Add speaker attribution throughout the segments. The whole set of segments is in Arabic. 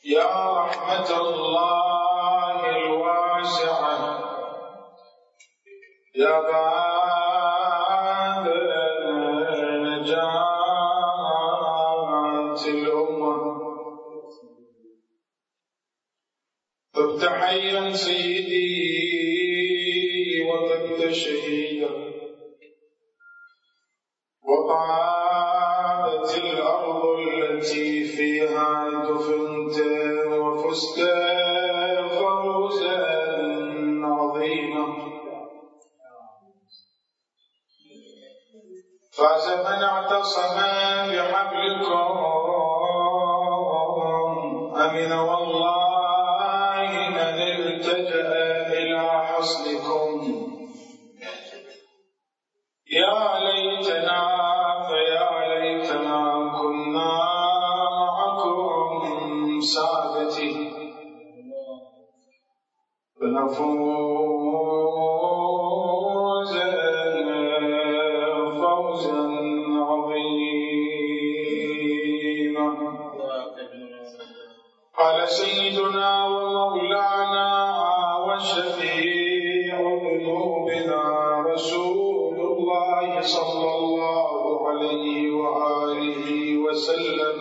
Speaker 1: يا رحمة الله الواسعة يا باب نجاة الأمة طبت حيا سيدي وطبت شهيدا وطابت الأرض التي فيها دفنت وفزت فوزا عظيما فاز من اعتصم بحبلكم أمن والله من التجأ إلى حصنكم يا ليتنا فيا ليتنا كنا معكم سادتي فنفوز فوزا عظيما. قال سيدنا ومولانا وشفيع ذنوبنا رسول الله صلى الله عليه وآله وسلم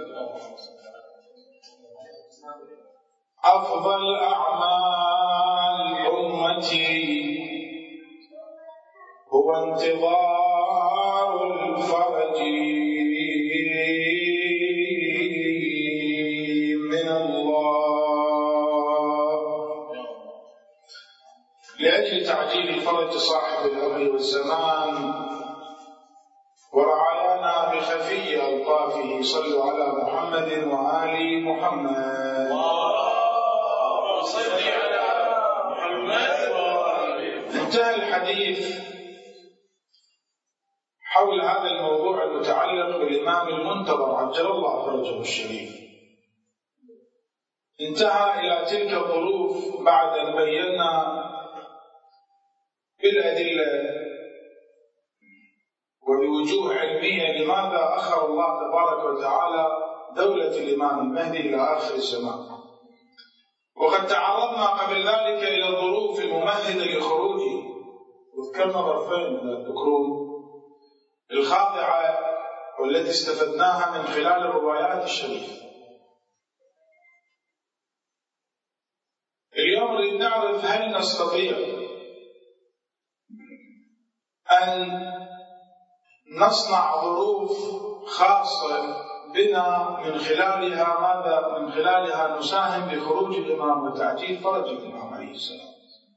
Speaker 1: أفضل أعمال أمتي هو انتظار الفرج من الله لأجل تعجيل فرج صاحب الأمر والزمان ورعايانا بخفي ألطافه صلوا على محمد وآل محمد. صل على محمد. انتهى الحديث حول هذا الموضوع المتعلق بالإمام المنتظر عجل الله فرجه الشريف. انتهى إلى تلك الظروف بعد أن بينا بالأدلة وبوجوه علمية لماذا أخر الله تبارك وتعالى دولة الإمام المهدي إلى آخر الزمان. وقد تعرضنا قبل ذلك إلى الظروف الممهدة لخروجه وذكرنا ظرفين تذكرون الخاضعة والتي استفدناها من خلال الروايات الشريفة. اليوم نريد نعرف هل نستطيع أن نصنع ظروف خاصة بنا من خلالها نساهم بخروج الإمام وتعجيل فرج الإمام عليه السلام،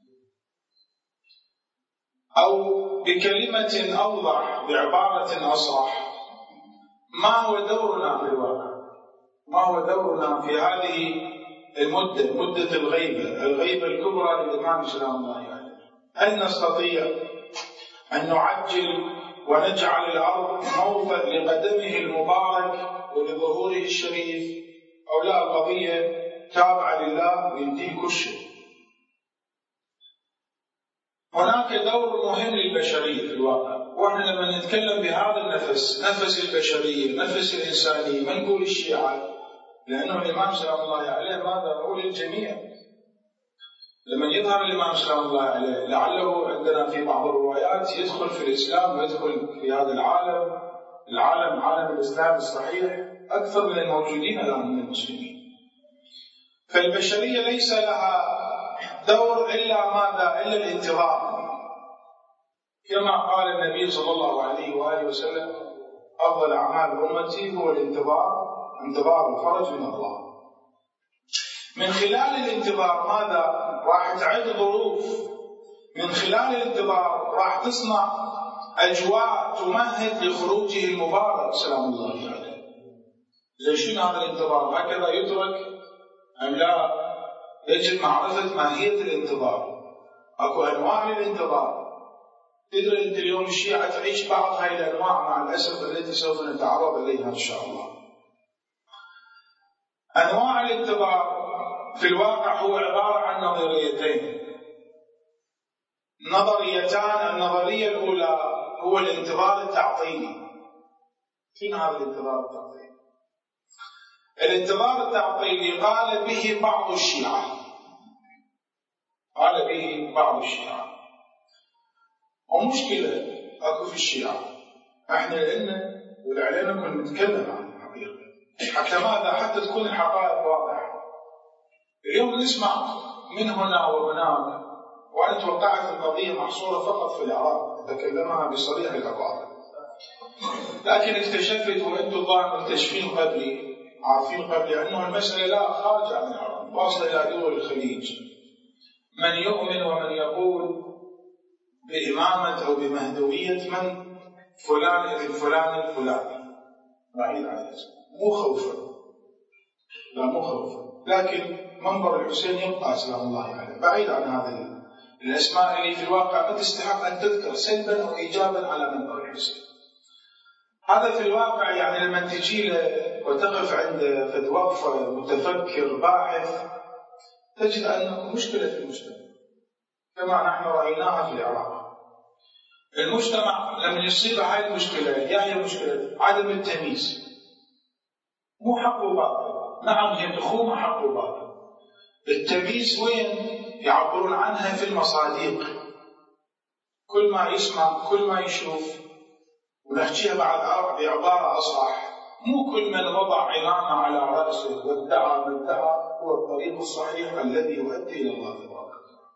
Speaker 1: أو بكلمة أوضح بعبارة أصرح ما هو دورنا في الواقع، ما هو دورنا في هذه المدة، مدة الغيبة الكبرى للإمام سلام الله عليه. هل نستطيع أن نعجل ونجعل الأرض موطئ لقدمه المبارك ولظهوره الشريف، أو لا القضية تابعة لله وينتهي كل شيء؟ هناك دور مهم للبشرية في الواقع، وإحنا لما نتكلم بهذا النفس، نفس البشرية، نفس الإنسانية، ما نقول الشيعة، لأنه الإمام سلام الله عليه ماذا نقول الجميع. لما يظهر الإمام سلام الله عليه لعله عندنا في بعض الروايات يدخل في الإسلام ويدخل في هذا العالم عالم الإسلام الصحيح أكثر من الموجودين الآن من المسلمين. فالبشرية ليس لها دور إلا ماذا؟ إلا الانتظار، كما قال النبي صلى الله عليه وآله وسلم أفضل أعمال أمتي هو انتظار الفرج من الله. من خلال الانتظار ماذا؟ راح تعد ظروف، من خلال الانتظار راح تصنع أجواء تمهد لخروجه المبارك سلام الله عليه. ليش هذا الانتظار هكذا يترك أم لا؟ يجب معرفة ماهية الانتظار. أكو أنواع للانتظار. تدري أنت اليوم الشيعة تعيش بعض هاي الأنواع مع الأسف التي سوف نتعرض إليها إن شاء الله. أنواع الانتظار في الواقع هو عبارة عن نظريتين. نظريتان، النظرية الأولى هو الانتظار التعطيلي. شنو هذا الانتظار التعطيلي؟ الانتظار التعطيلي قال به بعض الشيعة، قال به بعض الشيعة، ومشكلة اكو في الشيعة. احنا لنا ولعلينا كنا نتكلم عن الحقيقة حتى ماذا، حتى تكون الحقائق واضحة. اليوم نسمع من هنا وهناك، وانا توقعت القضية محصورة فقط في العراق، تكلمها بصريح العبارة، لكن اكتشفت وانتم ظاهر مكتشفين قبلي، عارفين قبلي، انه المسألة لا خارجة عن العراق، واصلة الى دول الخليج. من يؤمن ومن يقول بإمامة أو بمهدوية من فلان ابن فلان الفلاني بعيد عن الاسم، مو خوفا، لا مو خوفا، لكن منبر الحسين يبقى سلام الله عليه بعيد عن هذه الأسماء اللي في الواقع ما تستحق أن تذكر سلبا أو إيجابا على منبر الحسين. هذا في الواقع يعني لما تجي وتقف عند فد وقفة متفكر باحث تجد أنه مشكلة في المجتمع كما نحن رأيناها في العراق. المجتمع لما يصيب هاي المشكلة، هي مشكلة عدم التمييز، مو حق وباطل، نعم هي تخوم حق وباطل. التمييز وين يعبرون عنها؟ في المصادق، كل ما يسمع كل ما يشوف. ونحكيها بعد بعبارة أصح، مو كل من وضع عمامة على رأسه وادعى ما ادعى هو الطريق الصحيح الذي يؤدي إلى الله تبارك وتعالى.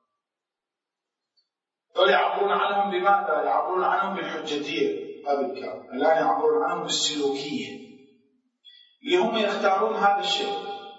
Speaker 1: دول يعبرون عنهم بماذا؟ يعبرون عنهم بالحجتية، هذا الكلام. الآن يعبرون عنهم بالسلوكية، اللي هم يختارون هذا الشيء.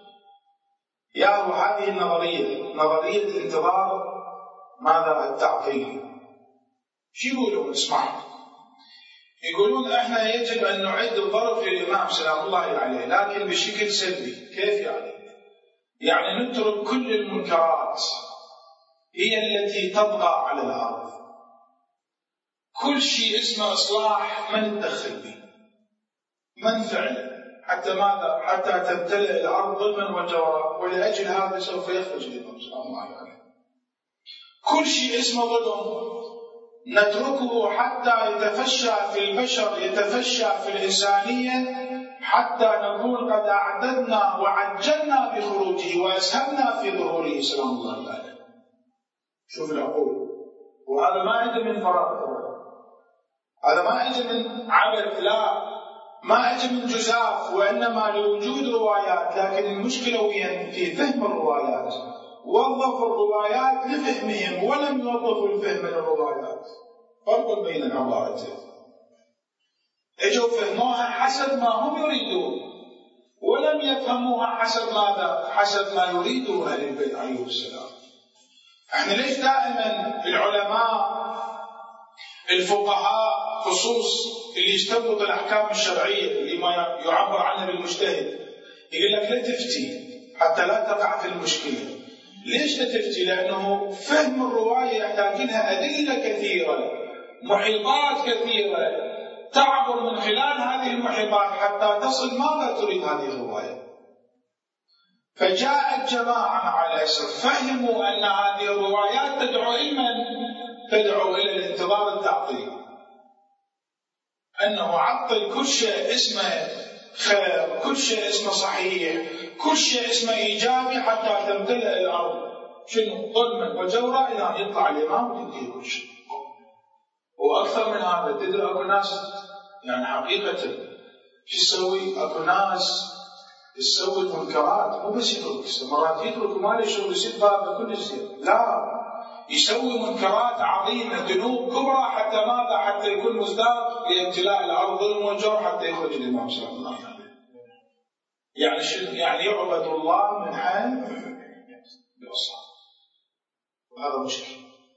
Speaker 1: هذه النظرية، نظرية الانتظار ماذا؟ التعطيل. شو يقولون؟ اسمعوا، يقولون احنا يجب ان نعد الظرف للامام سلام الله عليه، لكن بشكل سلبي. كيف يعني؟ يعني نترك كل المنكرات هي التي تطغى على الارض، كل شيء اسمه اصلاح ما نتدخل به، ما نفعله، حتى ماذا؟ حتى تمتلئ الارض ظلما وجورا، ولاجل هذا سوف يخرج الامام سلام الله عليه. كل شيء اسمه ظلم نتركه حتى يتفشى في البشر، يتفشى في الإنسانية، حتى نكون قد أعددنا وعجلنا بخروجه وأسهمنا في ظهوره سلام الله عليه. شوف العقول، وهذا ما أجى من فراغ، هذا ما أجى من عبث، لا، ما أجى من جزاف، وإنما لوجود روايات. لكن المشكلة وين؟ في فهم الروايات. وظفوا الروايات لفهمهم ولم يوظفوا الفهم للروايات. فرق بين العبارتين. اجوا فهموها حسب ما هم يريدون، ولم يفهموها حسب ماذا؟ حسب ما يريده اهل البيت عليه السلام. احنا ليش دائما العلماء الفقهاء خصوص اللي يستنبط الاحكام الشرعيه اللي ما يعبر عنها بالمجتهد يقول لك لا تفتي حتى لا تقع في المشكله؟ ليش لا تفتي؟ لأنه فهم الرواية يحتاج لها أدلة كثيرة، محيطات كثيرة، تعبر من خلال هذه المحيطات حتى تصل ماذا تريد هذه الرواية. فجاءت جماعة مع الأسف فهموا أن هذه الروايات تدعو إلى تدعو إلى الانتظار التعطيلي، أنه عطل كل شيء اسمه خير، كل شيء اسمه صحيح، كل شيء اسمه إيجابي، حتى تمتلئ الأرض شنو؟ ظلما وجورا إلى أن يطلع الإمام وتنتهي كل شيء. وأكثر من هذا، تدري أكو ناس يعني حقيقة شو يسوي؟ أكو ناس يسوي منكرات، مو بس يترك، مرات يترك وما له شغل، يصير باب كل شيء، لا، يسوي منكرات عظيمة، ذنوب كبرى، حتى ماذا؟ حتى يكون مصداق لامتلاء الأرض ظلم وجور حتى يخرج الإمام صلى الله عليه وسلم. يعني شنو؟ يعني يعبد الله من حيث يوصل، وهذا مشكلة.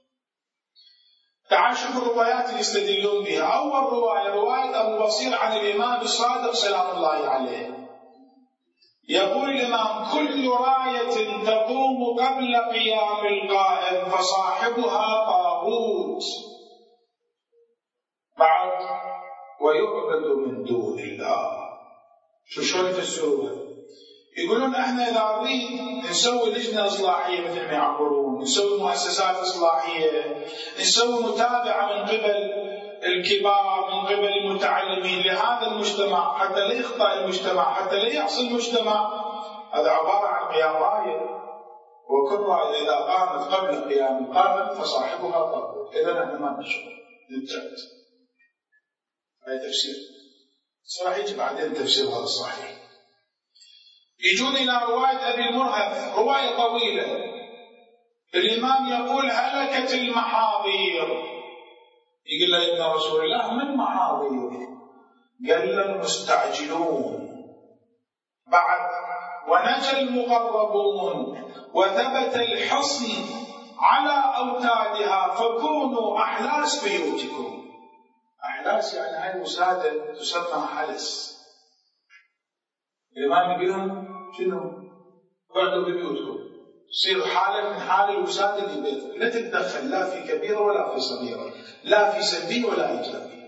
Speaker 1: تعال شوف الروايات اللي يستدلون بها. أول رواية، رواية أبو بصير عن الإمام الصادق سلام الله عليه، يقول الإمام: كل راية تقوم قبل قيام القائم فصاحبها طاغوت، بعد ويعبد من دون الله. شلون يفسروها؟ يقولون احنا اذا نريد نسوي لجنه اصلاحيه مثل ما يعبرون، نسوي مؤسسات اصلاحيه، نسوي متابعه من قبل الكبار من قبل المتعلمين لهذا المجتمع حتى لا يخطأ المجتمع، حتى لا يعصي المجتمع، هذا عبارة عن قيام راية، وكل راية إذا قامت قبل قيام القائم فصاحبها طاغوت. إذا نحن ما نشعر نبتعد. هذا تفسير صحيح. بعدين تفسير هذا الصحيح. يجون إلى رواية أبي المرهف، رواية طويلة. الإمام يقول هلكت المحاضير. يقول له ابن رسول الله من محاضير؟ قال المستعجلون. بعد ونجى المقربون وثبت الحصن على أوتادها فكونوا أحلاس بيوتكم. أحلاس يعني هاي وسادة تسمى حلس. الإمام يقول لهم شنو؟ اقعدوا ببيوتكم، تصير حالة من حال الوسادة اللي بيتك، لا تتدخل لا في كبيرة ولا في صغيرة، لا في سلبية ولا إيجابية.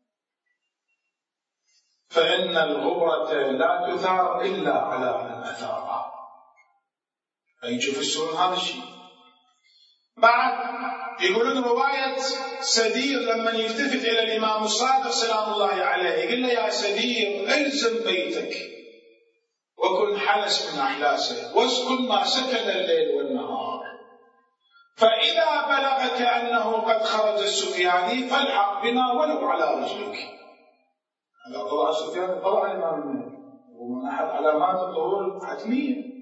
Speaker 1: فإن الغبرة لا تثار إلا على من أثارها. فيجوا في السنن هذا الشيء. بعد يقولون رواية سدير لما يلتفت إلى الإمام الصادق سلام الله عليه يقول له يا سدير الزم بيتك وكن حلس من أحلاسه واسكن ما سكن الليل والنهار، فإذا بلغك أنه قد خرج السفياني فالحق بنا ولو على رجلك. هذا طلع السفياني، طلع الإمام المهدي، ومن أحد علامات الظهور حتمية.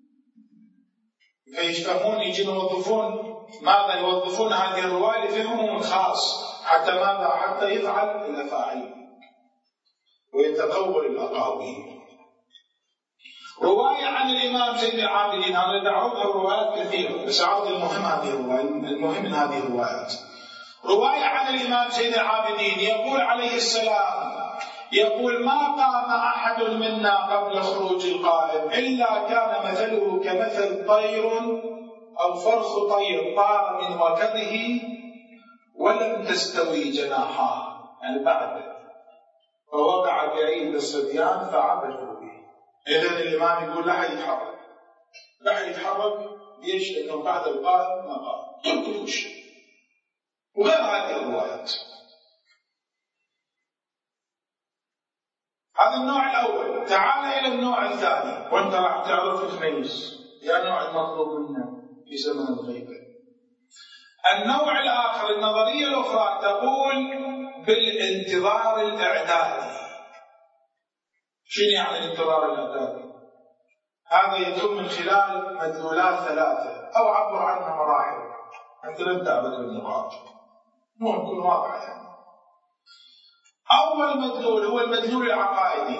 Speaker 1: فيشتهون يجي يوظفون ماذا؟ يوظفون هذه الرواية لفهمهم الخاص حتى ماذا؟ حتى يفعل الأفاعيل ويتطور الأقاويل. رواية عن الإمام زين العابدين، أنا دعوتها روايات كثيرة بس أعرض المهم هذه الرواية، المهم من هذه الروايات. رواية عن الإمام زين العابدين يقول عليه السلام، يقول ما قام أحد منا قبل خروج القائم إلا كان مثله كمثل طير أو فرخ طير طار من وكره ولم تستوي جناحاه، يعني بعد فوقع بعيد الصبيان فعبثوا به. إذن الإمام يقول لا حد يتحرك، لا حد يتحرك. ليش؟ لأنه بعد القائم ما قام، تركوا كل شيء. وغير هذه الروايات. هذا النوع الأول. تعال إلى النوع الثاني وأنت راح تعرف تميز يا النوع المطلوب منا في زمن الغيبة. النوع الآخر النظرية الأخرى تقول بالانتظار الإعدادي. شنو يعني الانتظار الإعدادي؟ هذا يتم من خلال مدلولات ثلاثة أو عبر عنها مراحل حتى نبدأ بالنقاط مو نكون واضح يعني. أول مدلول هو المدلول العقائدي،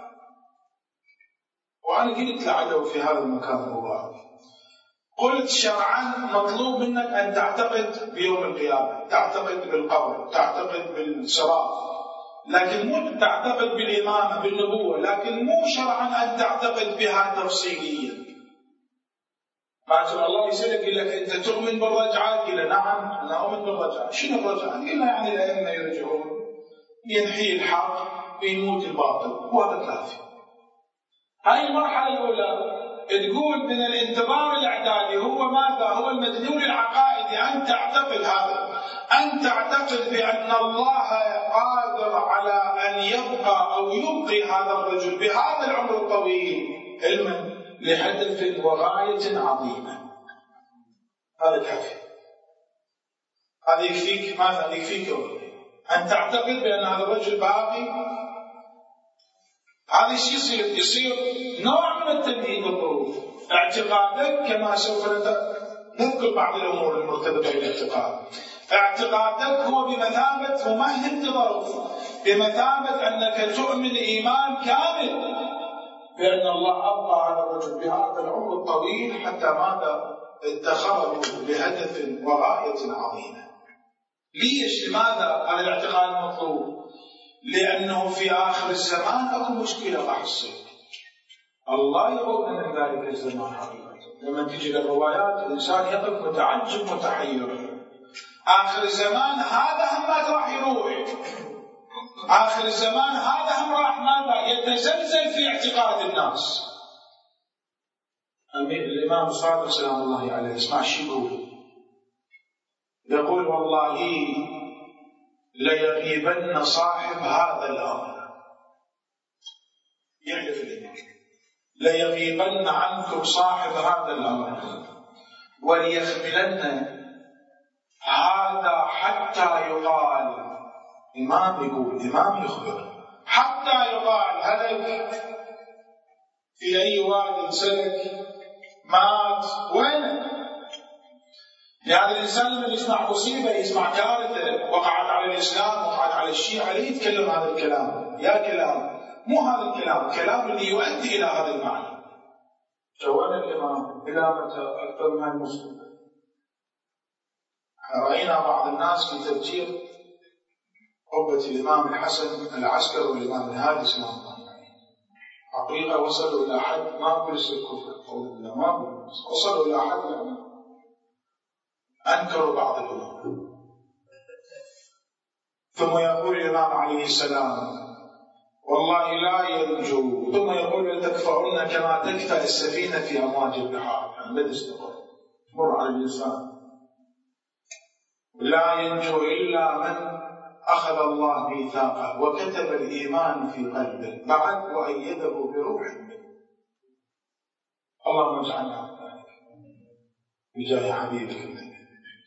Speaker 1: وأنا قلت لعله في هذا المكان المبارك، قلت شرعا مطلوب منك أن تعتقد بيوم القيامة، تعتقد بالقبر، تعتقد بالصراط، لكن مو تعتقد بالإمامة بالنبوة، لكن مو شرعا أن تعتقد بها تفصيليا. بعد الله يسألك يقول لك أنت تؤمن بالرجعة؟ قل نعم أنا أؤمن بالرجعة. شنو الرجعة؟ قل يعني الأئمة يرجعون، ينحي الحق ويموت الباطل، وهذا كافي. هاي المرحلة الأولى تقول من الانتظار الإعدادي هو ماذا؟ هو المدلول العقائدي، أن تعتقد هذا، أن تعتقد بأن الله قادر على أن يبقى أو يبقي هذا الرجل بهذا العمر الطويل علما لهدف وغاية عظيمة. هذا كافي. هذا يكفيك ماذا؟ يكفيك أن تعتقد بأن هذا الرجل باقي. هذا الشيء يصير نوع من التمهيد والظروف. اعتقادك كما سوف نذكر بعض الأمور المرتبطة بالاعتقاد. اعتقادك هو بمثابة ممهد لظروف، بمثابة أنك تؤمن إيمان كامل بأن الله أبقى هذا الرجل بهذا العمر الطويل حتى ماذا؟ ادخره لهدف وغاية عظيمة. ليش؟ لماذا هذا الاعتقاد مطلوب؟ لأنه في آخر الزمان أكو مشكلة راح تصير. الله يقول من ذلك الزمان حقيقة. لما تجي للروايات الإنسان يقف متعجب متحير. آخر الزمان هذا هم راح يروح. آخر الزمان هذا هم راح ماذا؟ يتزلزل في اعتقاد الناس. الإمام الصادق سلام الله عليه اسمع شو يقول. يقول والله ليغيبن صاحب هذا الأمر، يحلف الإمام، ليغيبن عنكم صاحب هذا الأمر وليخبرن هذا حتى يقال. إمام يقول، إمام يخبر، حتى يقال هلك في أي واد سلك، مات، وين؟ يعني الإنسان لما يسمع مصيبة، يسمع كارثة وقعت على الإسلام، وقعت على الشيعة، ليه يتكلم هذا الكلام؟ يا كلام مو هذا الكلام، كلام اللي يؤدي إلى هذا المعنى. جوال الإمام إلى متى أكثر من المسلم؟ رأينا بعض الناس في تفجير قبة الإمام الحسن العسكري والإمام الهادي سلام الله عليه، حقيقة وصلوا إلى حد ما أقول الكفر أو الإمام، وصلوا إلى حد يعني أنكروا بعض الأمور. ثم يقول الإمام عليه السلام والله لا ينجو، ثم يقول لتكفؤن كما تكفأ السفينة في أمواج البحار، يعني لا تستقر، مر على الإنسان، لا ينجو إلا من أخذ الله ميثاقه وكتب الإيمان في قلبه بعد وأيده بروح منه. اللهم اجعلنا ذلك بجاه حبيبك النبي.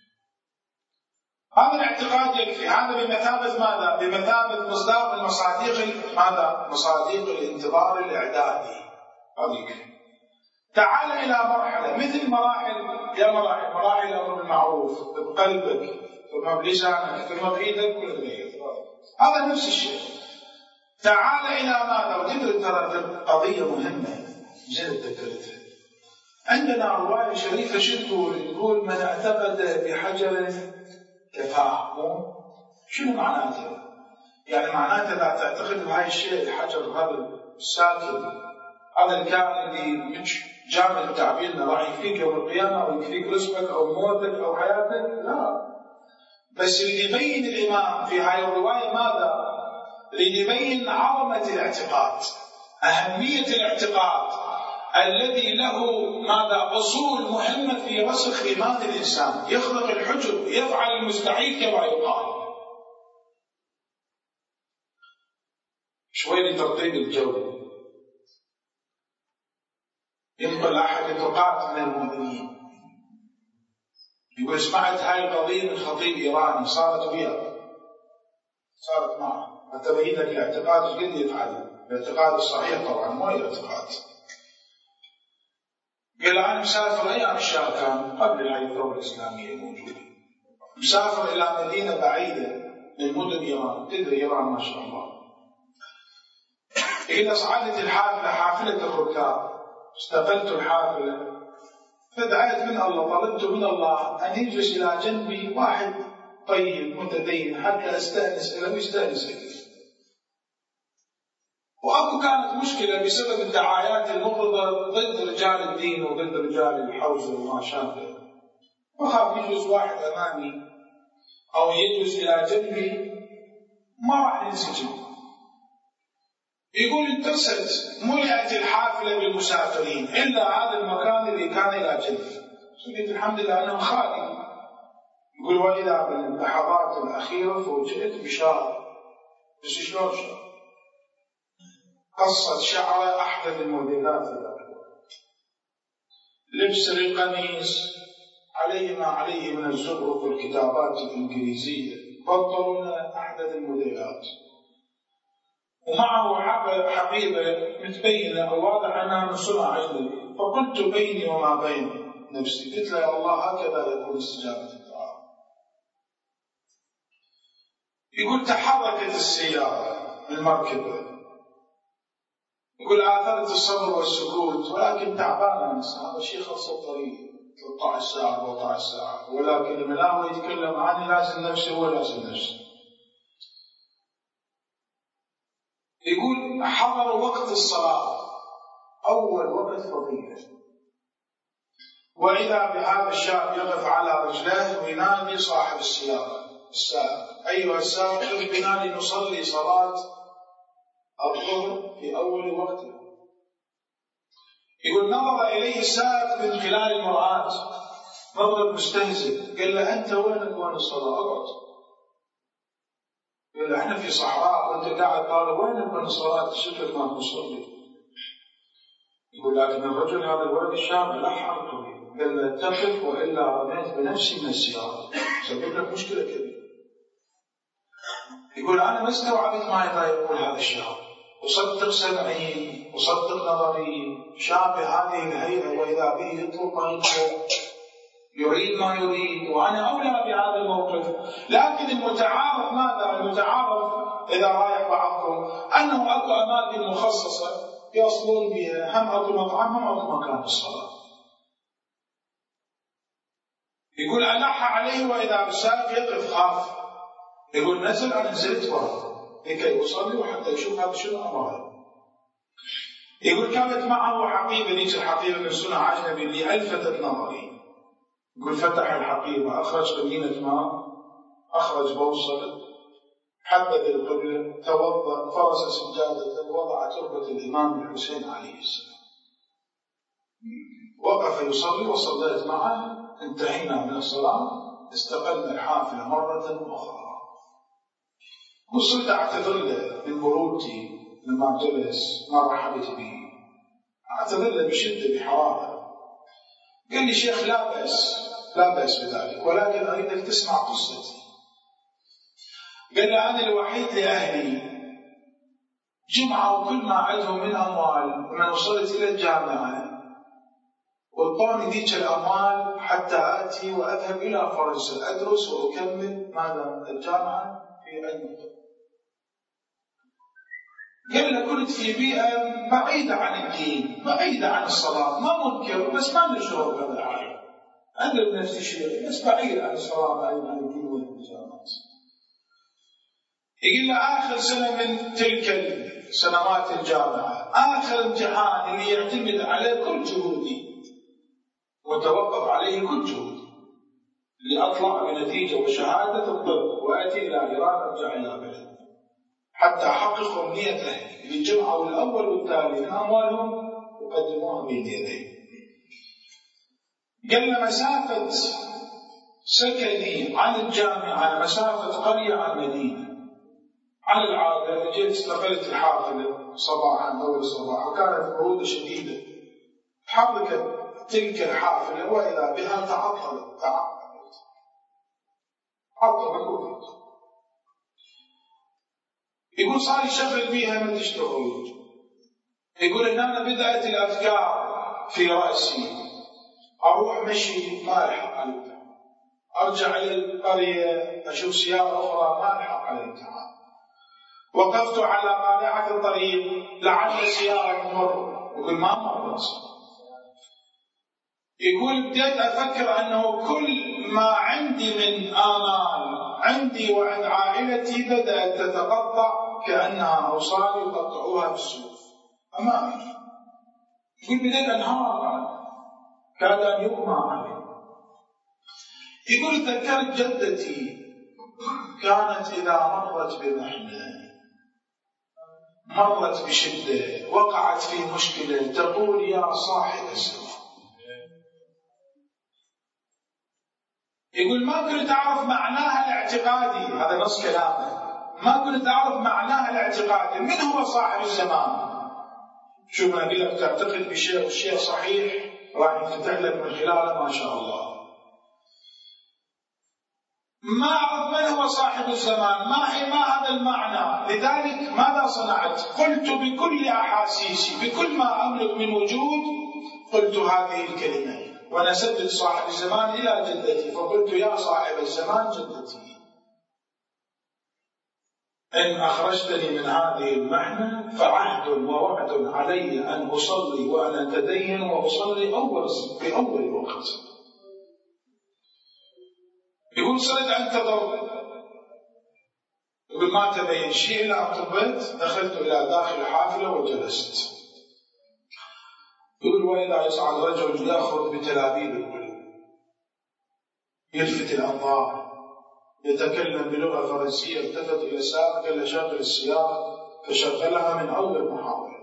Speaker 1: هذا الاعتقاد يكفي، هذا بمثابة ماذا؟ بمثابة مصداق من مصادق ماذا؟ مصادق الانتظار الإعدادي. هذا يكفي. تعال إلى مرحلة مثل مراحل، يا مراحل الأمر بالمعروف بقلبك ثم بلسانك ثم بإيدك والغير، هذا نفس الشيء. تعال إلى ماذا؟ وتدرك ترى قضية مهمة جدا ذكرتها. عندنا رواية شريفة شو تقول من اعتقد بحجر كفاه. شنو معناته؟ يعني معناته لا تعتقد بهاي الشيء، الحجر هذا الساكن، هذا الكائن اللي مش جامع تعبيرنا راح يكفيك يوم القيامة أو يكفيك رزقك أو موتك أو حياتك، لا. بس اللي يبين الإمام في هاي الرواية ماذا؟ اللي يبين عظمة الاعتقاد، أهمية الاعتقاد الذي له ماذا؟ أصول مهمة في رسخ إيمان الإنسان، يخلق الحجب، يفعل المستحيل كما يقال. شوي لترطيب الجو، ينقل أحد الثقات من المؤمنين يقول سمعت هاي القضية من خطيب إيراني صارت وياه، صارت معه، حتى بين لك الاعتقاد ايش قد يفعل، الاعتقاد الصحيح طبعا مو أي اعتقاد. قال أنا مسافر أيام الشام قبل هاي الثورة الإسلامية الموجودة، مسافر إلى مدينة بعيدة من مدن إيران، تدري إيران ما شاء الله. إذا صعدت الحافلة، حافلة الركاب، استقلت الحافلة فدعيت من الله، طلبت من الله أن يجلس إلى جنبي واحد طيب متدين حتى أستأنس إلى ويستأنس إليه. وأكو كانت مشكلة بسبب الدعايات المفرطة ضد رجال الدين وضد رجال الحوزة وما شابه، وخاف يجلس واحد أمامي أو يجلس إلى جنبي ما راح ينسجم. يقول اتصلت ملئت الحافلة بالمسافرين إلا هذا المكان اللي كان إلى جنبي، قلت الحمد لله أنه خالي. يقول وإذا باللحظات الأخيرة فوجئت بشارة، بس شلون شارة؟ قصت شعره أحدث الموديلات، لبس القميص عليه ما عليه من الزخرف والكتابات الإنجليزية، بنطلون أحدث الموديلات، ومعه حقيبة متبينة أو واضح أنها من صنع أجنبي. فقلت بيني وما بين نفسي، قلت له يا الله هكذا يكون استجابة الدعاء. يقول تحركت السيارة المركبة، يقول آثرت الصبر والسكوت ولكن تعبان الناس، هذا شيء خلص الطريق 13 ساعة 14 ساعة، ولكن لما هو يتكلم عني لازم نفسي هو لازم نفسي. يقول حضر وقت الصلاة، أول وقت فضيلة، وإذا بهذا الشاب يقف على رجليه وينادي صاحب السيارة السائق أيها السائق بنا لنصلي صلاة الظهر في أول وقته. يقول نظر إليه السائق من خلال المرآة نظرة مستهزئ، قال له أنت وينك وين الصلاة؟ أقعد. يقول احنا في صحراء وانت قاعد طالب وينك من الصلاه شكلك ما تصلي. يقول لكن الرجل هذا الولد الشاب لحق قال له اتقف والا رميت بنفسي من السياره، سبب لك مشكله كبيره. يقول انا ما استوعبت ماذا يقول هذا الشاب، اصدق سمعي اصدق نظري، شاب بهذه الهيئه واذا به يطلب ما يطلب، يريد ما يريد، وانا اولى بهذا الموقف. لكن المتعارف ماذا؟ المتعارف اذا رايح بعضكم انه اكو اماكن مخصصه يصلون بها، هم اكو مطعم هم اكو مكان الصلاه. يقول الح عليه واذا بالسائق يقف خاف، يقول نزل، انا نزلت ورا لكي يصلي وحتى يشوف هذا شنو امره. يقول كانت معه حقيبه، ذيك الحقيبه من صنع اجنبي اللي الفتت نظري. يقول فتح الحقيبه، اخرج قنينه ماء، اخرج بوصله، حدد القبله، توضا، فرس سجادته، وضع تربه الامام الحسين عليه السلام، وقف يصلي وصليت معه، انتهينا من الصلاه، استقلنا الحافله مره اخرى. وصلت اعتذر له من برودتي لما جلس، ما رحبت به، اعتذر له بشده بحراره. قال لي شيخ لا بأس بذلك، ولكن اريدك تسمع قصتي. قال له انا الوحيد لاهلي جمعوا كل ما عندهم من اموال لما وصلت الى الجامعه، وأعطوني ذيك الاموال حتى اتي واذهب الى فرنسا ادرس واكمل ماذا الجامعه في علم. قال له كنت في بيئة بعيدة عن الدين، بعيدة عن الصلاة، ما منكر بس ما نشعر بهذا الحال، أدرك نفس الشيء بس بعيد عن الصلاة، بعيد عن الدين والالتزامات. يقول له آخر سنة من تلك سنوات الجامعة، آخر امتحان اللي يعتمد عليه كل جهودي وتوقف عليه كل جهودي لأطلع بنتيجة وشهادة الطب وأتي إلى إيران أرجع إلى بلدي حتى أحقق أمنية أهلي اللي جمعوا الأول والثاني من أموالهم وقدموها بين يديه. قال له مسافة سكني عن الجامعة مسافة قرية عن مدينة. على العادة جيت استقلت الحافلة صباحا أول الصباح وكانت برودة شديدة، حركت تلك الحافلة وإذا بها تعطلت. يقول صار يشغل بيها ما تشتغل. يقول ان انا بدات الافكار في راسي، اروح مشي ما الحق على الامتحان، ارجع الى القريه اشوف سياره اخرى ما الحق على الامتحان، وقفت على قارعه الطريق لعل سياره تمر، يقول ما مرت. يقول بديت افكر انه كل ما عندي من آمال عندي وعند عائلتي بدات تتقطع كأنها أوصال يقطعوها بالسيوف أمامي. يقول بديت أنهار، كاد أن يغمى علي. يقول تذكرت جدتي كانت إذا مرت بمحنة، مرت بشدة، وقعت في مشكلة، تقول يا صاحب الزمان. يقول ما كنت أعرف معناها الاعتقادي، هذا نص كلامه، ما كنت أعرف معناها الاعتقادي، من هو صاحب الزمان؟ شوف أنا أقول لك تعتقد بشيء والشيء صحيح راح ينفتح لك من خلاله ما شاء الله. ما أعرف من هو صاحب الزمان، ما هذا المعنى، لذلك ماذا صنعت؟ قلت بكل أحاسيسي، بكل ما أملك من وجود، قلت هذه الكلمة ونسبت صاحب الزمان إلى جدتي، فقلت يا صاحب الزمان جدتي إن أخرجتني من هذه المحنة فعهد ووعد علي أن أصلي وأنا أتدين وأصلي في أول وقت. يقول صرت أنتظر، يقول ما تبين شيء إلا طبيت، دخلت إلى داخل الحافلة وجلست. يقول وإذا يصعد رجل يأخذ بتلابيب القلوب، يلفت الأنظار، يتكلم بلغة فرنسية، التفت إلى سائق قال له شغل السيارة، فشغلها من أول محاولة.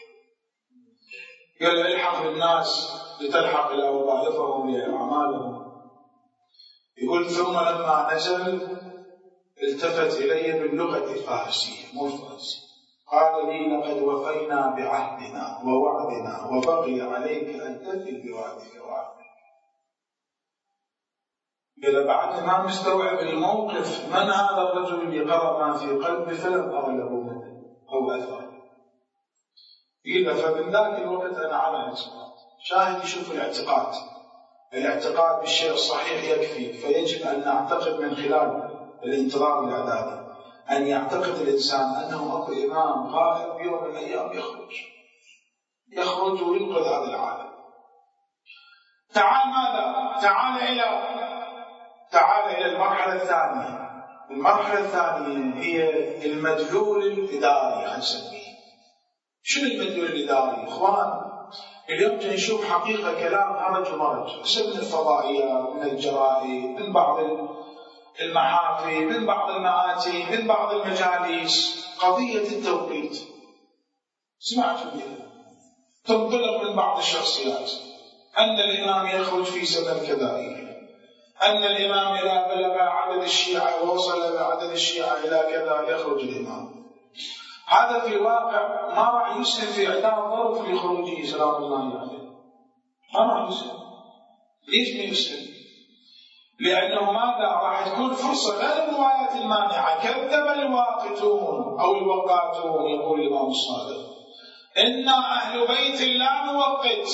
Speaker 1: قال له الحق بالناس لتلحق إلى وظائفهم لأعمالهم. يقول ثم لما نزل التفت إلي باللغة الفارسية مو الفارسية، قال لي: لقد وفينا بعهدنا ووعدنا وبقي عليك أن تفي بوعدك وعهدك. إذا بعد ما مستوعب الموقف من هذا الرجل اللي قرأ ما في قلبي فلم أرى له مثل أو أثر. إذا فمن ذاك الوقت أنا على الاعتقاد. شاهد يشوف الاعتقاد بالشيء الصحيح يكفي، فيجب أن نعتقد من خلال الانتظار الإعدادي أن يعتقد الإنسان أنه أكو إمام غائب يوم من الأيام يخرج وينقذ هذا العالم. تعال ماذا؟ تعال إلى المرحلة الثانية. المرحلة الثانية هي المدلول الإداري. نسميه شنو المدلول الإداري؟ إخوان، اليوم نشوف حقيقة كلام هرج ومرج من الفضائيات، من الجرائد، من بعض المحافل، من بعض المآتي، من بعض المجالس، قضية التوقيت. سمعتوا بها تنطلق من بعض الشخصيات أن الإمام يخرج في سنة كذا، أن الإمام إذا بلغ عدد الشيعة ووصل بعدد الشيعة إلى كذا يخرج الإمام. هذا في الواقع ما راح يسهم في إعداد ظرف لخروجه سلام الله عليه. ما راح يسهم. ليش ما يسهم؟ لأنه ماذا؟ راح تكون فرصة غير الروايات المانعة. كذب الواقتون أو الوقاتون، يقول الإمام الصادق: إنا أهل بيت لا نوقت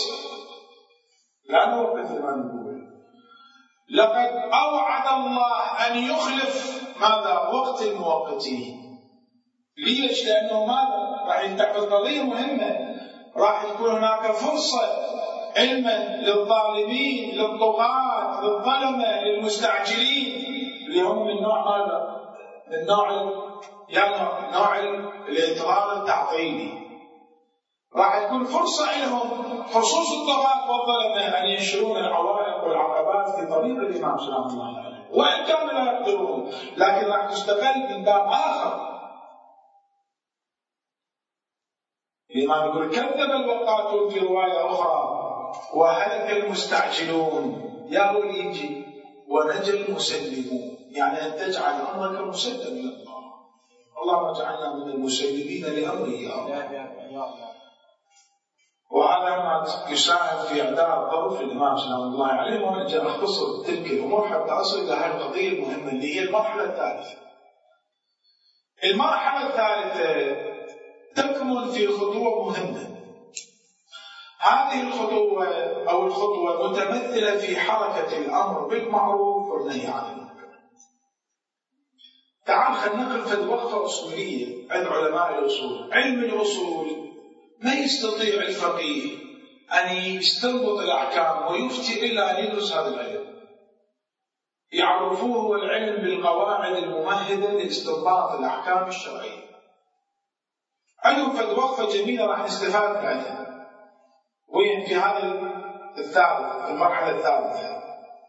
Speaker 1: الإمام يقول. لقد أوعد الله أن يخلف ماذا؟ وقت الموقتين. ليش؟ لأنه ماذا؟ راح يتحفظ قضية مهمة. راح تكون هناك فرصة علما للظالمين، للطغاة، للظلمة، للمستعجلين اللي هم من نوع ماذا؟ من نوع الإضرار التعطيلي. راح تكون فرصة لهم خصوص الطغاة والظلمة أن ينشرون العوائق والعقبات في طريق الإمام سلام الله عليه، وإن كانوا لا يقدرون، لكن راح تستغل من باب آخر. الإمام يقول: كذب الوقاتون في رواية أخرى، وهلك المستعجلون. يا وليجي ونجى المسلمون، يعني أن تجعل أمرك مسلم إلى الله. اللهم اجعلنا من المسلمين لأمره يا الله. وهذا ما يساعد في إعداد ظرف الإمام سلام الله عليه. وأنا أختصر تلك الأمور حتى أصل إلى هذه القضية المهمة اللي هي المرحلة الثالثة. المرحلة الثالثة تكمن في خطوة مهمة. هذه الخطوة متمثلة في حركة الأمر بالمعروف والنهي عن المنكر. تعال خلينا نقف وقفة أصولية عند علماء الأصول. علم الأصول ما يستطيع الفقيه أن يستنبط الأحكام ويفتي إلا أن يدرس هذا العلم. يعرفوه هو العلم بالقواعد الممهدة لاستنباط الأحكام الشرعية. عندهم فد وقفة جميلة راح نستفاد منها، وين؟ في هذا المرحلة الثالثة.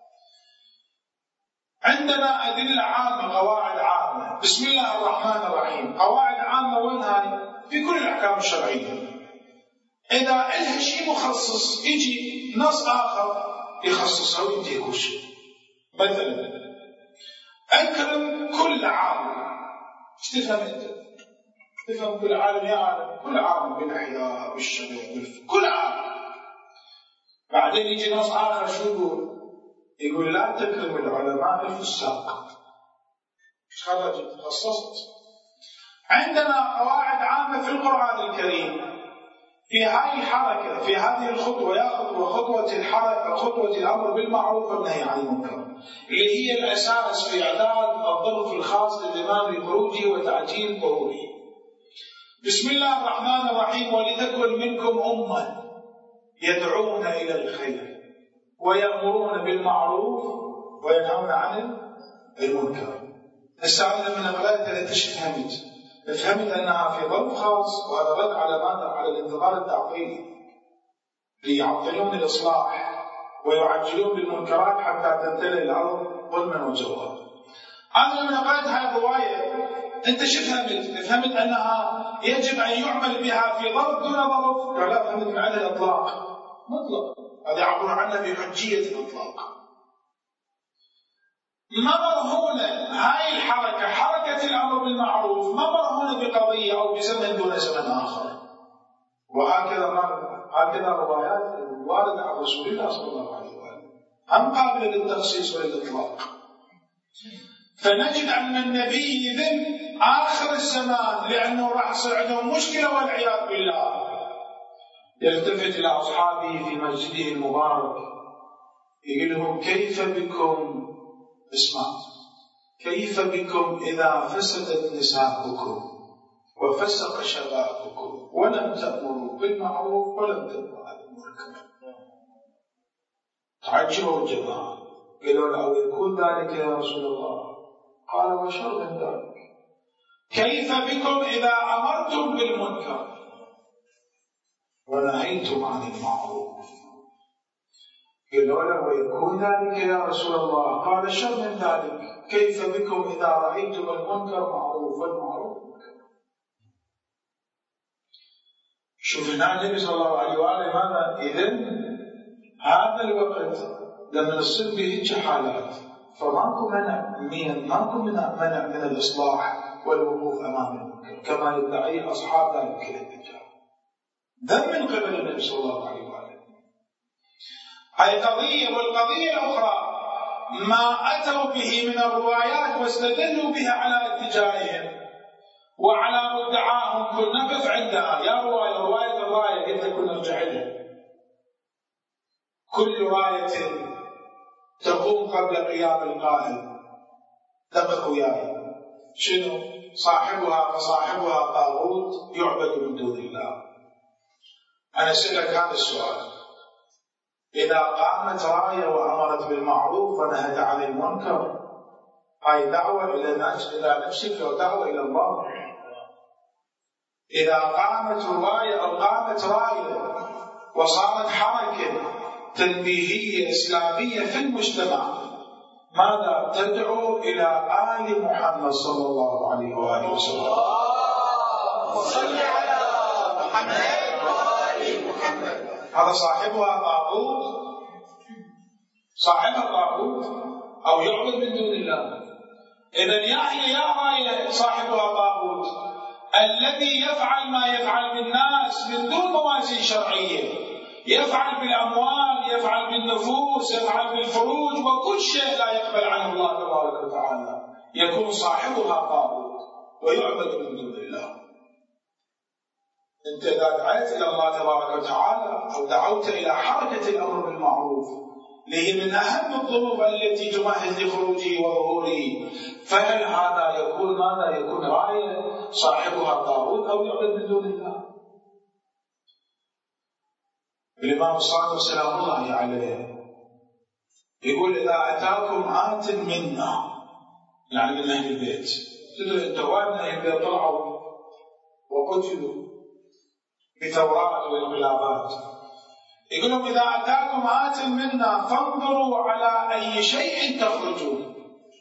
Speaker 1: عندنا أدلة عامة، قواعد عامة. بسم الله الرحمن الرحيم. قواعد عامة وين هاي؟ في كل الأحكام الشرعية. إذا إلها شيء مخصص يجي نص آخر يخصصها وينتهي كل شيء. مثلا أكرم كل عالم. ايش تفهم أنت؟ تفهم كل عالم يا عالم، كل عالم بالأحياء بالشباب كل عالم. بعدين يجي نص آخر شو يقول؟ لا تكرم العلماء الفساق. ايش خرجت؟ خصصت. عندنا قواعد عامة في القرآن الكريم. في هذه الحركة، في هذه الخطوة، خطوة الأمر بالمعروف والنهي عن المنكر، اللي هي الأساس في إعداد الظرف الخاص للإمام بخروجه وتعجيل ظهوره. بسم الله الرحمن الرحيم: ولتكن منكم أمة يدعون إلى الخير ويأمرون بالمعروف وينهون عن المنكر. نستعمل من قراءة التي فهمت أنها في ظرف خاص، وهذا رد على ماذا؟ على الانتظار التعطيلي ليعطلون الإصلاح ويعجلون بالمنكرات حتى تمتلئ الأرض ظلما وجورا. أنا لما قرأت هذه الرواية أنت شو فهمت؟ فهمت أنها يجب أن يعمل بها في ظرف دون ظرف؟ لا، فهمت من عدم الإطلاق مطلق. هذا يعبر عنها بحجية الإطلاق. ما مرهونة هاي الحركة، حركة الأمر بالمعروف، ما مرهونة بقضية أو بزمن دون زمن آخر. هكذا روايات الواردة عن رسول الله صلى الله عليه وسلم هم قابلة للتخصيص والإطلاق. فنجد أن النبي إذن آخر الزمان، لأنه راح يصير عندهم مشكلة والعياذ بالله، يلتفت إلى أصحابه في مسجده المبارك يقول لهم: كيف بكم، اسمع، كيف بكم إذا فسدت نساؤكم وفسق شبابكم ولم تأمروا بالمعروف ولم تنهوا عن المنكر؟ تعجبوا الجماعة، قالوا له: يكون ذلك يا رسول الله؟ قال: وشر من ذلك. كيف بكم إذا أمرتم بالمنكر ونهيتم عن المعروف؟ قالوا له: ويكون ذلك يا رسول الله؟ قال: شر من ذلك. كيف بكم إذا رأيتم المنكر معروف والمعروف منكر؟ شوف هنا النبي صلى الله عليه وآله ماذا؟ إذن هذا الوقت لما نصير به حالات فماكو منع من الإصلاح والوقوف أمام المنكر كما يدعي أصحاب ذلك الاتجاه. ذم من قبل النبي صلى الله عليه وآله. هذه قضية. والقضية الأخرى ما أتوا به من الروايات واستدلوا بها على اتجاههم وعلى مدعاهم، كل نقف عندها. يا رواية الراية قلت كنا نرجع لها. كل راية تقوم قبل قيام القائل دقق وياي، شنو صاحبها؟ فصاحبها طاغوت يعبد من دون الله. أنا أسألك هذا السؤال: إذا قامت راية وأمرت بالمعروف ونهت عن المنكر، هاي دعوة إلى نفسك ودعوة إلى الله. إذا قامت راية أو قامت راية وصارت حركة تنبيهية إسلامية في المجتمع، ماذا؟ تدعو إلى آل محمد صلى الله عليه وآله وسلم. صل على محمد وآل محمد. هذا صاحبها طاغوت، صاحبها طاغوت أو يعبد من دون الله. إذن يا راية صاحبها طاغوت الذي يفعل ما يفعل بالناس من دون موازين شرعية، يفعل بالأموال، يفعل بالنفوس، يفعل بالفروج، وكل شيء لا يقبل عنه الله تبارك وتعالى، يكون صاحبها طاغوت ويعبد من دون الله. أنت إذا دعيت إلى الله تبارك وتعالى أو دعوت إلى حركة الأمر بالمعروف اللي هي من أهم الظروف التي تمهد لخروجه وظهوره، فهل هذا يكون ماذا؟ يكون راية صاحبها طاغوت أو يعبد من دون الله؟ الإمام الصادق سلام الله عليه يقول: إذا أتاكم آت منا، يعني من أهل البيت، تدري أنت وين أهل البيت طلعوا وقتلوا بثورات وانقلابات، يقول لهم: إذا أتاكم آت منا فانظروا على أي شيء تخرجون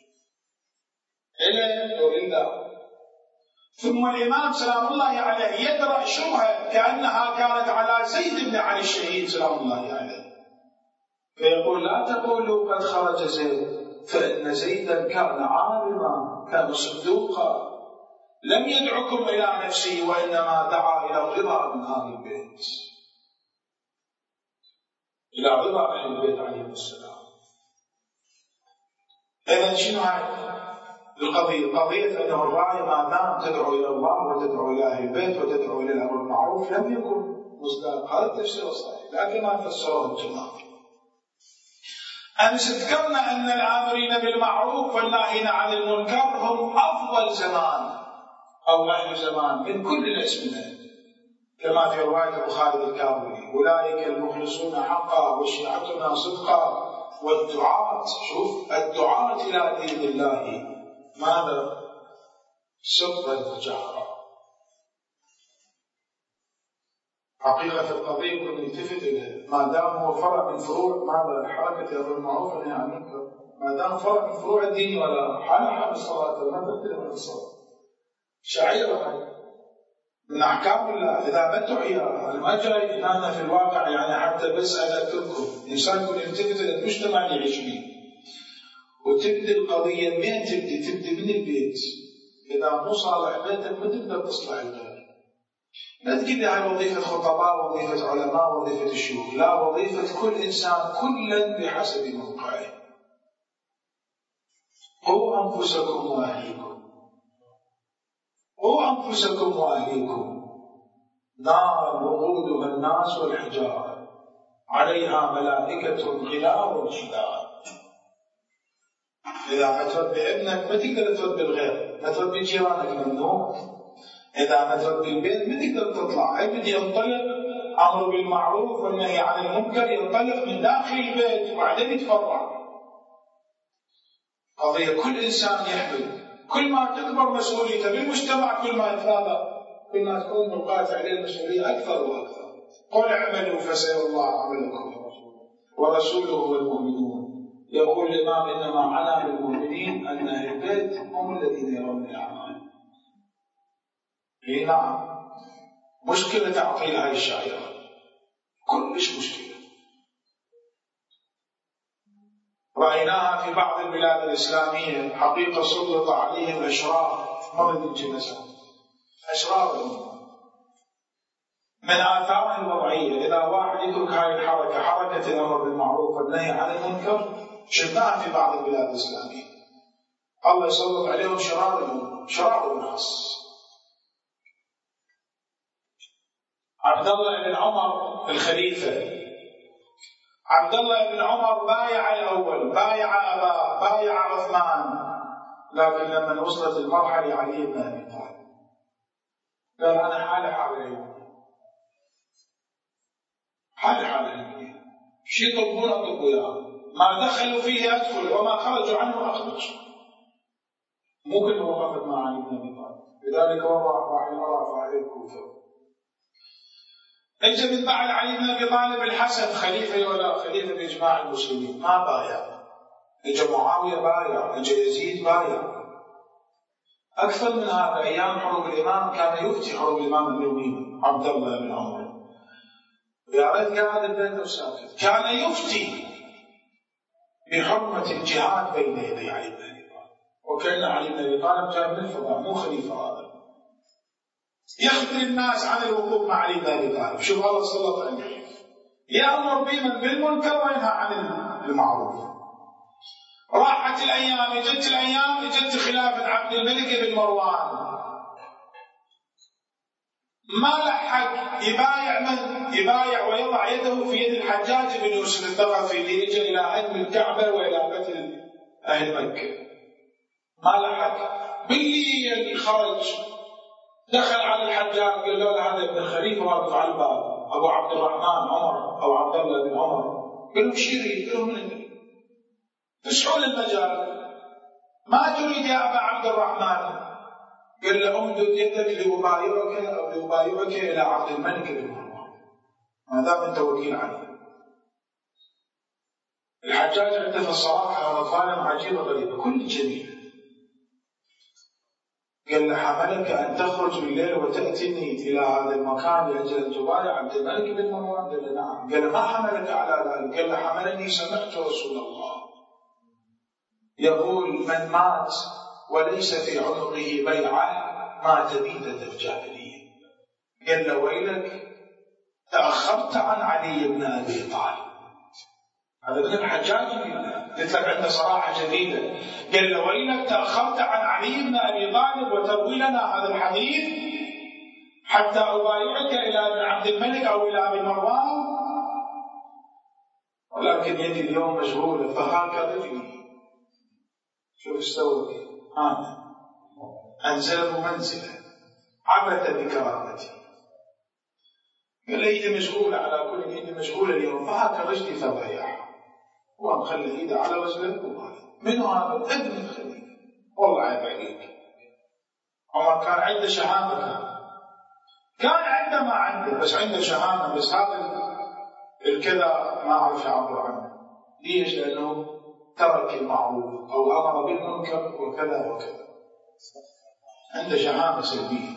Speaker 1: إلى الله. ثم الإمام سلام الله عليه يدرأ شبهة كأنها كانت على زيد بن علي الشهيد سلام الله عليه، فيقول: لا تقولوا قد خرج زيد، فإن زيدا كان عالما، كان صدوقا، لم يدعكم إلى نفسه وإنما دعا إلى الرضا من أهل البيت، إلى رضا أهل البيت عليهم السلام. إذن شنو هاي القضية؟ قضية أنه الراية ما دام تدعو إلى الله وتدعو إلى أهل البيت وتدعو إلى الأمر المعروف لم يكن مصداق. هذا التفسير الصحيح، لكن ما فسره الجماعة. أمس ذكرنا أن الآمرين بالمعروف والناهين عن المنكر هم أفضل زمان أو أهل زمان من كل الأزمنة، كما في رواية أبو خالد الكاظمي: أولئك المخلصون حقا وشيعتنا صدقا والدعاة. شوف الدعاة إلى دين الله ماذا؟ سرا جهرا. حقيقة القضية كنا نلتفت إليه، ما دام هو فرع من فروع ماذا؟ حركة الأمر بالمعروف والنهي عن المنكر، ما دام فرع من فروع الدين، ولا حال الصلاة ولا تختلف عن الصلاة، شعيرة من أحكام الله إذا بدوا إياها. أنا ما جاي هنا في الواقع يعني حتى بس أذكركم، الإنسان يكون يلتفت إلى المجتمع اللي يعيش فيه. وتبدي القضية من تبدي من البيت. إذا مو صالح بيتك ما تقدر تصلح الغير. لا تقول لي هاي وظيفة خطباء، وظيفة علماء، وظيفة الشيوخ، لا، وظيفة كل إنسان كلا بحسب موقعه. قوا أنفسكم وأهليكم، قوا أنفسكم وأهليكم نارا وقودها الناس والحجارة عليها ملائكة غلاظ شداد. إذا ما تربي ابنك ما تقدر تربي الغير، ما تربي جيرانك ممنوع. إذا ما تربي البيت ما تقدر تطلع. بدي ينطلق أمر بالمعروف والنهي عن المنكر، ينطلق من داخل البيت وبعدين يتفرع. قضية كل إنسان يحمل، كل ما تكبر مسؤوليته بالمجتمع كل ما يتفاضل، كل ما تكون ملقاة عليه المسؤولية أكثر وأكثر. قل اعملوا فسيرى الله عملكم ورسوله والمؤمنون. يقول الإمام إنما عنا بالمؤمنين أن أهل البيت هم الذين يرون الأعمال. نعم، مشكلة تعطيل هاي الشاعرة، كلش مشكلة. رأيناها في بعض البلاد الإسلامية، حقيقة سلط عليهم أشرار مرض الجنسة، أشرار من آثارها الوضعية. إذا واحد يترك هاي الحركة، حركة الأمر بالمعروف والنهي عن المنكر، شفناها في بعض البلاد الإسلامية، الله يسلط عليهم شرار الناس. عبد الله بن عمر الخليفة، عبد الله بن عمر بايع الأول، بايع أباه، بايع عثمان، لكن لما وصلت المرحلة علي بن أبي طالب قال أنا حالي شي يطلبون أطلب وياه، ما دخلوا فيه أدخل وما خرجوا عنه أخرج. ممكن وقفت مع علي بن أبي طالب، لذلك وضع عليه الكوفة. اجى من بعد علي بن ابي طالب الحسن خليفه ولا خليفه باجماع المسلمين، ما بايع. اجى معاويه بايع، اجى يزيد بايع. اكثر من هذا، ايام حروب الامام كان يفتي حروب الامام المؤمنين عبد الله بن عمر، يا ريت قاعد البيت وساكت، كان يفتي بحرمه الجهاد بين يدي علي بن ابي طالب، وكان علي بن ابي طالب جاء من الفضاء، مو خليفه هذا، يخبر الناس عن الوقوف مع علي بن ابي طالب. شوف الله سلط عليه، يأمر بالمنكر وينهى عن المعروف. راحت الايام، اجت خلافه عبد الملك بن مروان، ما لحق يبايع ويضع يده في يد الحجاج بن يوسف الثقفي اللي اجى الى هدم الكعبه والى قتل اهل مكه. ما لحق، بالليل خرج دخل على الحجاج قال له هذا ابن الخليفه واقف على الباب، ابو عبد الرحمن عمر او عبد الله بن عمر. قال له ايش يريد؟ قال له من تسعون المجال، ما تريد يا ابا عبد الرحمن؟ قال له امدد يدك لأبايعك الى عبد الملك بن مروان، ما دام انت وكيل عليه. الحجاج عنده في الصراحه مظالم عجيبه غريبه، كل جميل. قال له حملك أن تخرج بالليل وتأتيني إلى هذا المكان لأجل أن تبايع عبد الملك بن مروان؟ قال له نعم. قال له ما حملك على ذلك؟ قال له حملني سمعت رسول الله يقول من مات وليس في عنقه بيعة مات ميتة الجاهلية. قال له ويلك تأخرت عن علي بن أبي طالب. هذا من الحجاج قلت لك عنده صراحة جديدة. قال له ويلك تأخرت عن علي بن أبي طالب وتروي لنا هذا الحديث حتى أبايعك إلى ابن عبد الملك أو إلى ابن مروان، ولكن يدي اليوم مشغولة فهاك رجلي. شوف استوى أنا أنزله منزله عبث بكرامتي. قال لي إيدي مشغولة على كل إيدي مشغولة اليوم فهاك رجلي فبايعها. هو مخلي إيده على رجله وقال منو هذا؟ ابن الخليفة. والله عيب عليك. عمر كان عنده شهامة، كان عنده ما عنده، بس عنده شهامة، بس هذا الكذا ما أعرف أعبر عنه. ليش؟ لأنه ترك المعروف أو أمر بالمنكر وكذا وكذا، عنده شهامة سلبية.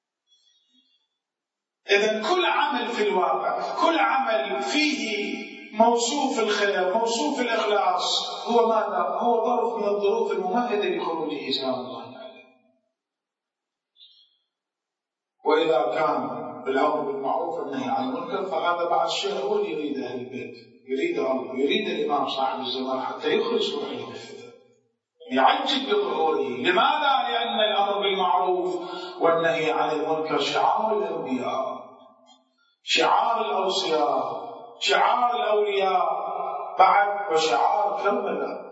Speaker 1: إذن كل عمل في الواقع، كل عمل فيه موصوف الخير، موصوف الإخلاص، هو ماذا؟ هو ظرف من الظروف الممهدة لخروجه سلام الله تعالى. وإذا كان الأمر بالمعروف والنهي عن المنكر فهذا بعد شيء هو اللي يريد أهل البيت، يريد الله، يريد الإمام صاحب الزمان حتى يخرج روح الفتن، يعجل بظهوره. لماذا؟ لأن الأمر بالمعروف والنهي عن المنكر شعار الأنبياء، شعار الأوصياء، شعار الأولياء بعد، وشعار كربلاء.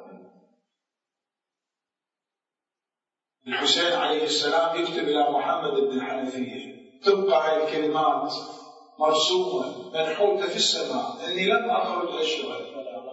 Speaker 1: الحسين عليه السلام يكتب إلى محمد بن الحنفية، تبقى هذه الكلمات مرسومة منحوتة في السماء: إني لم أخرج أشرا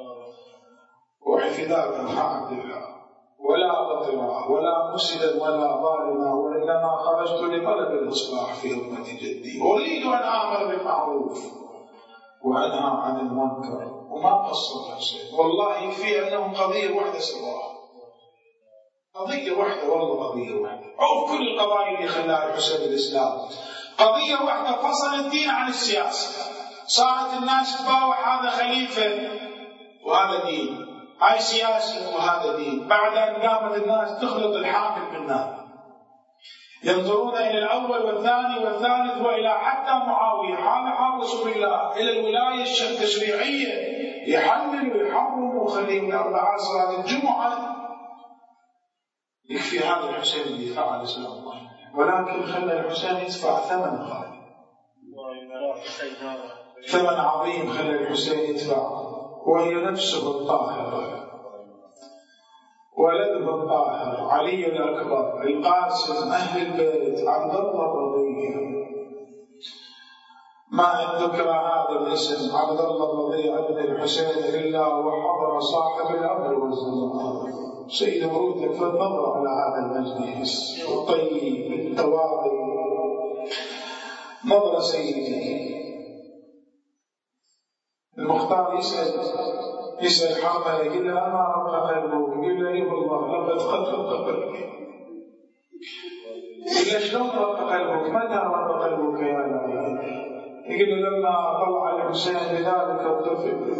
Speaker 1: وحفظاك عبد الله ولا بطلا ولا مسدا ولا ظالما، وإنما خرجت لطلب الإصلاح في أمة جدي، أريد أن آمر بالمعروف وأنهى عن المنكر. وما قصر الحسين، والله يكفي أنه قضية واحدة سواها، قضية واحدة، والله قضية واحدة. أو كل القضايا اللي خلاها الحسين الإسلام قضية واحدة، فصل الدين عن السياسة. صارت الناس تباوح هذا خليفة وهذا دين، هاي سياسة وهذا دين. بعد أن قامت الناس تخلط الحاكم بالنار، ينظرون إلى الأول والثاني والثالث وإلى حتى معاوية، هذا حافظ بالله، إلى الولاية التشريعية، يحلل ويحرم ويخليه من 4 صلاة الجمعة. يكفي هذا الحسين اللي فعل سلام الله، ولكن خلى الحسين يدفع ثمن غالي، ثمن عظيم خلى الحسين يدفع، وهي نفسه الطاهر ولده الطاهر علي الأكبر القاسم أهل البيت عبد الله الرضيع. ما أن ذكر هذا الاسم عبد الله الرضيع ابن الحسين إلا وحضر صاحب الأمر والزمان سيد ورودك، فالنظر على هذا المجلس الطيب التواضع، نظر سيدي المختار يسأل حرمه، يقول له: أما رق قلبك؟ يقول له: إيه والله لقد قد قلبك. يقول له: شلون رق قلبك؟ متى رق قلبك يا الله؟ يقول له: لما طلع الحسين بذلك الطفل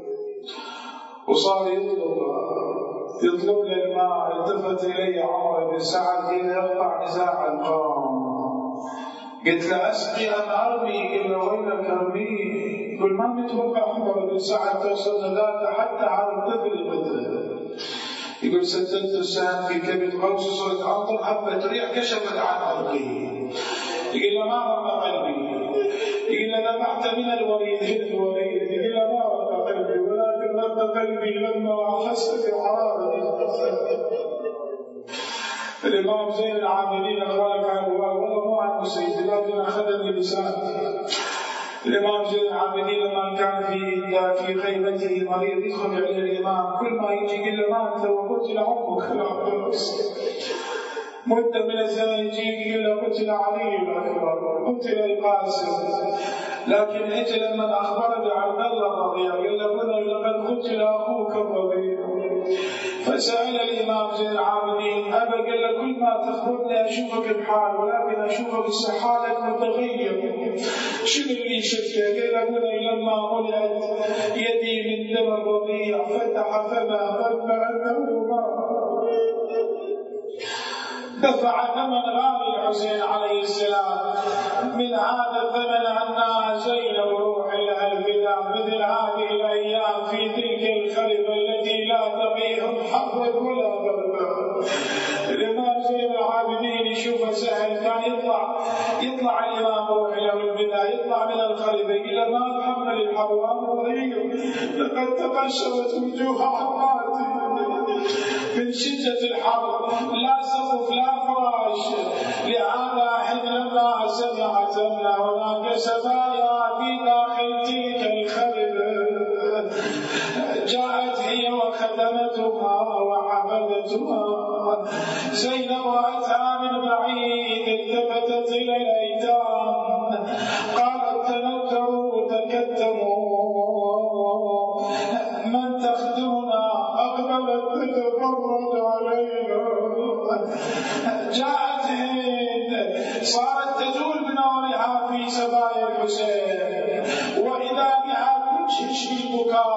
Speaker 1: وصار يطلب لي الماء، التفت إلي عمر بن سعد قال: يقطع نزاع القوم. قلت له: أسقي أم أرمي؟ قال له: ويلك ارمي. يقول: ما متوقع عمر بن سعد توصل ذاته حتى على الطفل يقتله. يقول: سددت السهم في كبد قوس صرت أنظر حبة ريح كشفت عن عرقه. يقول له: ما رق قلبي. يقول له: ذبحت من الوليد هند الوليد. يقول له: ما رق قلبي، ولكن رق قلبي لما أحس بحرارة الإمام زين العابدين أخوانك والله مو عن سيدي، لكن أخذني لسانه. الإمام زين العابدين لما كان في خيمته مريض يدخل عليه الإمام، كل ما يجي يقول له: ما أنت؟ وقلت لعمك مدة من الزمن يجي يقول له: قتل علي الأكبر، قتل القاسم. لكن اجى لما أخبر بعبد الله الرضيع قال له: لقد قتل أخوك الرضيع. فسأل الإمام زين العابدين: أبا؟ قال له: كل ما تخبرني أشوفك بحال، ولكن أشوفك حالك متغير، شنو اللي شفته؟ قال له: لما ملأت يدي من دم الرضيع فتح فما ظن أنه مات. دفع ثمن غالي الحسين عليه السلام، من هذا الثمن أنها زينب روح لها الفداء مثل هذه الأيام في تلك الخربة التي لا تقيهم حر ولا برد. الإمام زين العابدين يشوف سهل، كان يطلع الإمام روح له الفداء، يطلع من الخربة يقول: ما تحمل الحر وأمر لقد تقشرت وجوه عماتي من شدة الحر، لا سقف لا فراش. لهذا حين لما سمعت أن هناك سبايا في داخل تلك الخربة جاءت هي وخدمتها وحفظتها. زينب رأتها من بعيد، التفتت إلى الأيتام قالت: تنكروا تكتموا، من تخدمنا؟ أقبلت تتفرج علينا. جاءت هند، صارت تجول بنظرها في سبايا الحسين، وإذا بها تنشش البكاء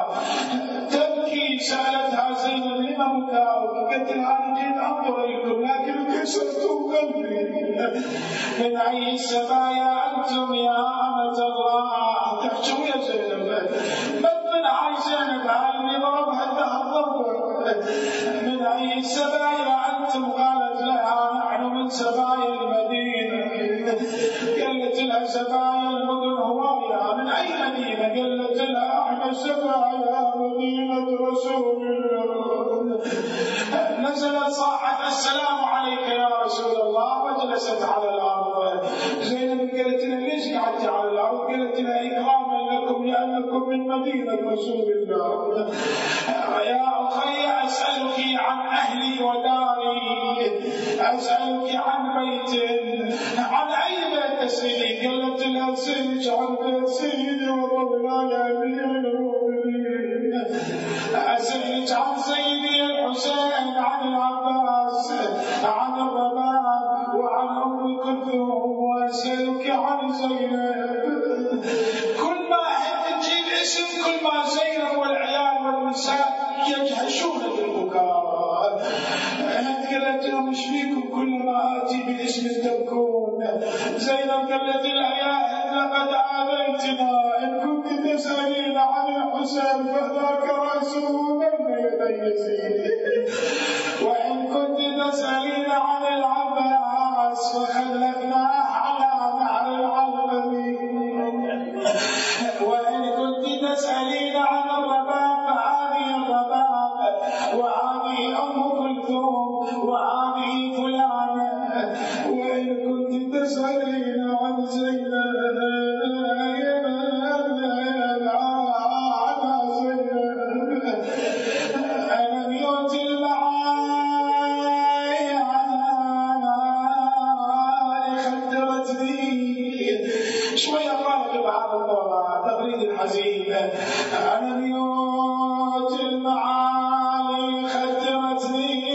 Speaker 1: تبكي. سألتها زينب لما بكاؤك؟ قالت لها أنا جيت أنظر إليكم لكن كسرتم قلبي. من أي السبايا أنتم يا أمة الله؟ تحجوا يا زينب. من أي زينب اللي ضربها الدهر ضربه؟ من أي السبايا أنتم؟ قالت لها نحن من سبايا المدينة. قالت لها سبايا المدن هواية. من أي مدينة؟ قالت لها احنا سبايا مدينة رسول الله. نزلت صاحت السلام عليك يا رسول الله وجلست على الأرض. زينب قالت لها ليش قعدت على الأرض؟ قالت لها إكراما لكم لأنكم من مدينة رسول الله. يا أخي أسألك عن أهلي وداري، أسألك عن بيت، عن أي بيت سيدي؟ قالت لها سيدي عن بيت سيدي ومولاي أمير المؤمنين. أسألك عن سيدي الحسين، عن العباس، عن الرباب، وعن أم كلثوم، وأسألك عن زينب. كل ما أحب تجيب اسم كل ما زينب والعيال والنساء يجهشون بالبكاء. قالت لهم ايش فيكم كل ما آتي باسم تبكون؟ زينب قالت لها يا هند لقد آذيتنا، إن كنت تسألين عن الحسين فذاك رأسه بين يدي يزيد، وإن كنت تسألين عن العباس فخلفناه على نهر العلقمي، وإن كنت تسألين عن الرباب فهذه الرباب، وهذه أم كلثوم، وهذه فلانة، وإن كنت تسألين عن زينب ألم يؤت المعاني خدرتني. شوية فرق بعد الضوء تبريد الحزين. ألم يؤت المعاني خدرتني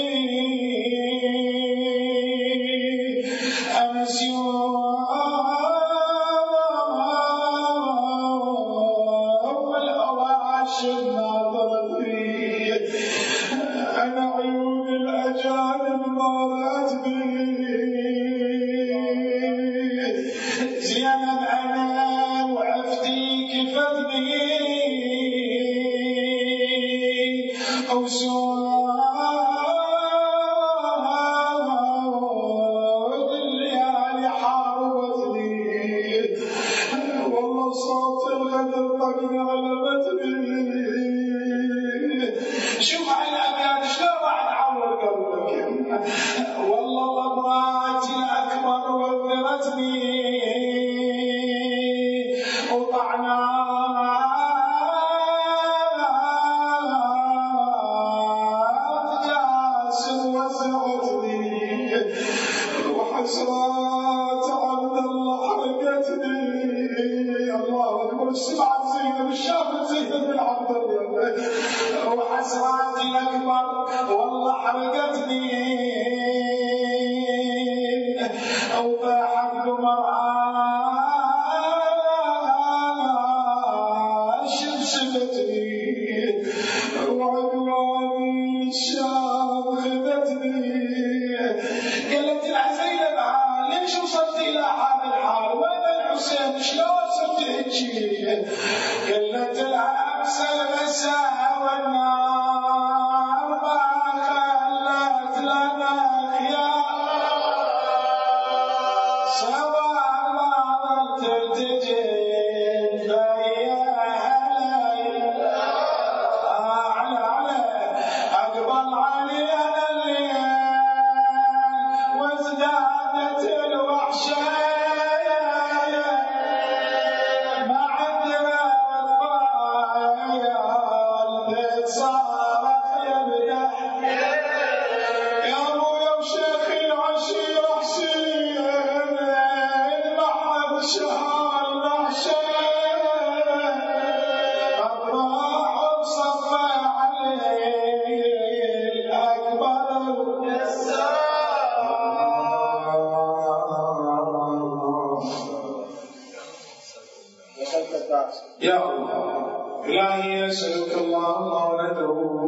Speaker 1: أنا عيون الأجانب ما رأت بي. زينب أنا وعفتي كفتني أو سواد الليالي حاربتني، والله صوت الغدر طقني غلبتني. شوف على الأبيات شلون راح تعور قلبك. والله ضبراتي الأكبر وذرتني وطعنات جاسم وزعتني وحسرات عبد الله حرقتني. الله أكبر. سمعت زينب شافت زينب بن عبد الله وحسراتي الأكبر والله حرقتني وضاحت بمرأة شمشتني وعدواني الشام خذتني. قالت لها زينب ليش وصلت إلى هذا الحال؟ وين الحسين؟ شلون صرت هيك؟ قالت لها أمس المساء والنار ما خلت لنا خيار، سواء ما تلتجن فيا ليلى أقبل علينا الليل وازدادت الوحشة. يا الله إلهي أسألك اللهم ولده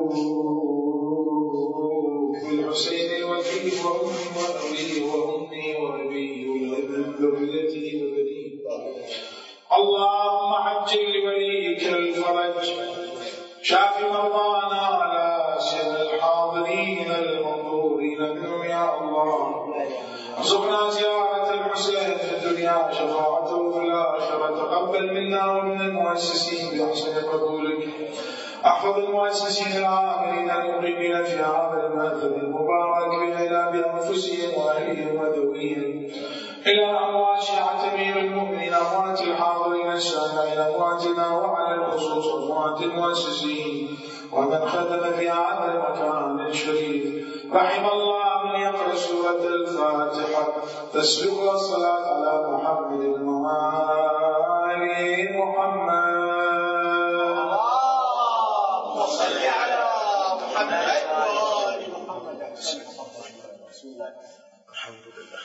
Speaker 1: بالحسين والفيه وأمي وأبيه ومن ذريته وبنيه اللهم عجل لوليك الفرج شاف مرضانا على سن الحاضرين المنظورين منهم يا الله ارزقنا زيارة الحسين في الدنيا شفاعته في الآخرة تقبل منا ومن المؤسسين بأحسن قبولك احفظ المؤسسين العاملين المقيمين في هذا المأثم المبارك بإلى بأنفسهم وأهلهم وذويهم إلى أموات شيعة أمير المؤمنين أموات الحاضرين السامعين أمواتنا وعلى الخصوص أموات المؤسسين ومن خدم في هذا المكان الشريف رحم الله من يقرأ سورة الفاتحة تسبق الصلاة على محمد وآل محمد اللهم صل على محمد وآل محمد. بسم الله الحمد لله.